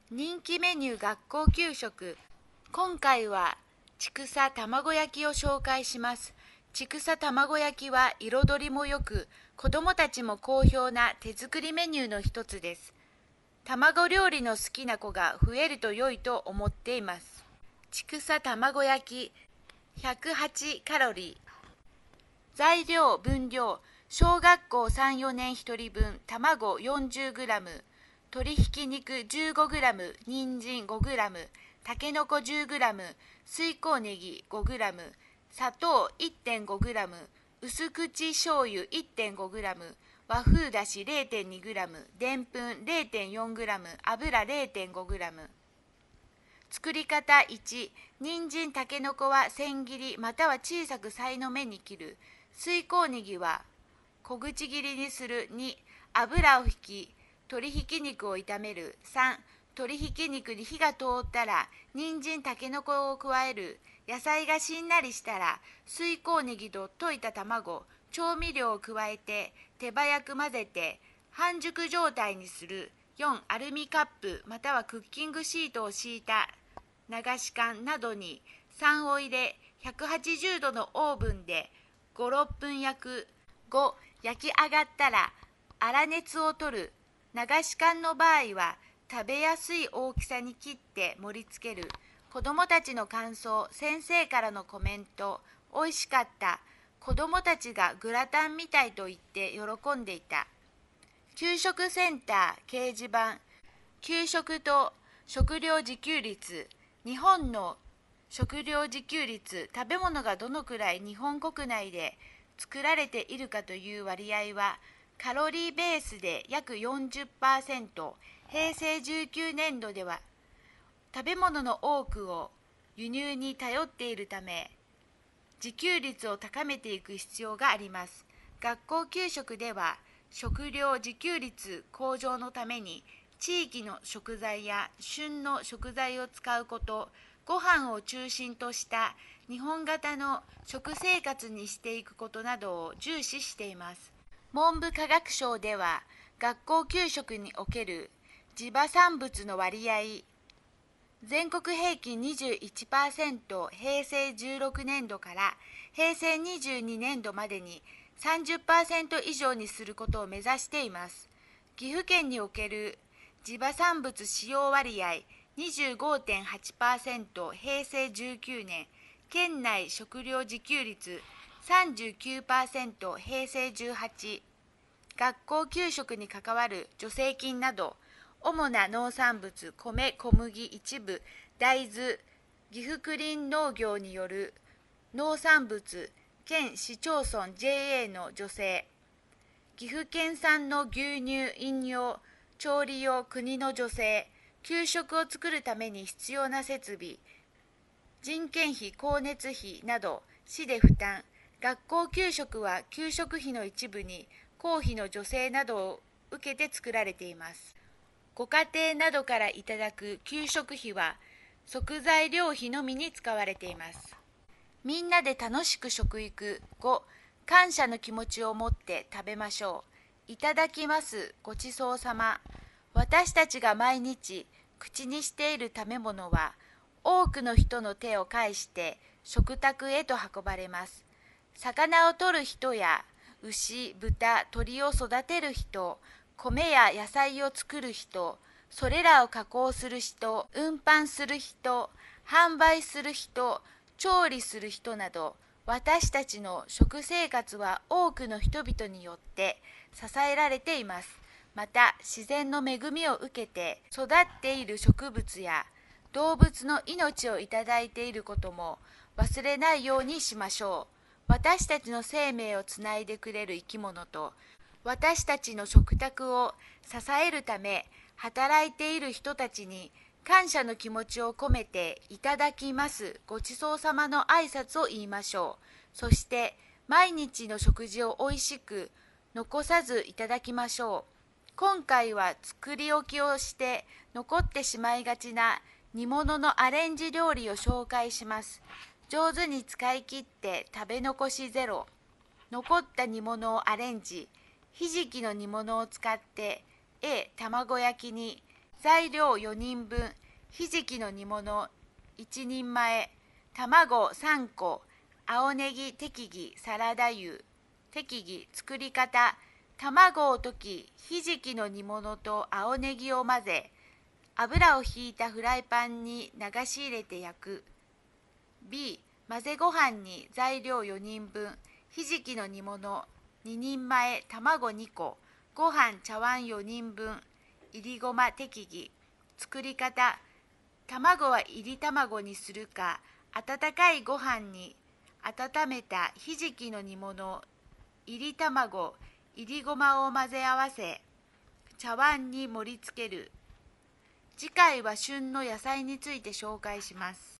人気メニュー学校給食。今回はちくさ卵焼きを紹介します。ちくさ卵焼きは彩りもよく、子どもたちも好評な手作りメニューの一つです。卵料理の好きな子が増えると良いと思っています。ちくさ卵焼き108カロリー。材料分量、小学校3、4年1人分、卵 40g、鶏ひき肉 15g、人参 5g、たけのこ 10g、水耕ネギ 5g、砂糖 1.5g、薄口醤油 1.5g、和風だし 0.2g、でんぷん 0.4g、油 0.5g。作り方1、人参たけのこは千切りまたは小さくさいの目に切る。水耕ネギは小口切りにする。2、油を引き鶏ひき肉を炒める。3、鶏ひき肉に火が通ったら人参たけのこを加える。野菜がしんなりしたら水耕ネギと溶いた卵、調味料を加えて手早く混ぜて半熟状態にする。4、アルミカップまたはクッキングシートを敷いた流し缶などに酸を入れ180度のオーブンで5、6分焼く。5、焼き上がったら粗熱を取る。流し缶の場合は食べやすい大きさに切って盛り付ける。子どもたちの感想、先生からのコメント、おいしかった。子どもたちがグラタンみたいと言って喜んでいた。給食センター掲示板。給食と食料自給率。日本の食料自給率、食べ物がどのくらい日本国内で作られているかという割合は、カロリーベースで約 40%、平成19年度では食べ物の多くを輸入に頼っているため、自給率を高めていく必要があります。学校給食では、食料自給率向上のために、地域の食材や旬の食材を使うこと、ご飯を中心とした日本型の食生活にしていくことなどを重視しています。文部科学省では、学校給食における地場産物の割合、全国平均 21%、平成16年度から平成22年度までに 30% 以上にすることを目指しています。岐阜県における地場産物使用割合 25.8%、平成19年、県内食料自給率 39%、平成18、学校給食に関わる助成金など、主な農産物、米、小麦、一部、大豆、岐阜クリーン農業による農産物、県市町村 JA の助成、岐阜県産の牛乳、飲料、調理用国の助成、給食を作るために必要な設備、人件費、光熱費など、市で負担。学校給食は給食費の一部に公費の助成などを受けて作られています。ご家庭などからいただく給食費は食材料費のみに使われています。みんなで楽しく食育。5、感謝の気持ちを持って食べましょう。いただきます。ごちそうさま。私たちが毎日口にしている食べ物は多くの人の手を介して食卓へと運ばれます。魚を取る人や牛、豚、鳥を育てる人、米や野菜を作る人、それらを加工する人、運搬する人、販売する人、調理する人など、私たちの食生活は多くの人々によって支えられています。また、自然の恵みを受けて育っている植物や動物の命をいただいていることも忘れないようにしましょう。私たちの生命をつないでくれる生き物と、私たちの食卓を支えるため働いている人たちに感謝の気持ちを込めていただきます、ごちそうさまの挨拶を言いましょう。そして毎日の食事をおいしく残さずいただきましょう。今回は作り置きをして残ってしまいがちな煮物のアレンジ料理を紹介します。上手に使い切って食べ残しゼロ。残った煮物をアレンジ。ひじきの煮物を使って A、卵焼きに材料4人分、ひじきの煮物1人前、卵3個、青ネギ適宜サラダ油。適宜作り方。卵を溶き、ひじきの煮物と青ネギを混ぜ、油をひいたフライパンに流し入れて焼く。B、混ぜご飯に材料4人分、ひじきの煮物2人前、卵2個、ご飯茶碗4人分、いりごま適宜。作り方。卵はいり卵にするか、温かいご飯に温めたひじきの煮物、いり卵、いりごまを混ぜ合わせ、茶碗に盛り付ける。次回は旬の野菜について紹介します。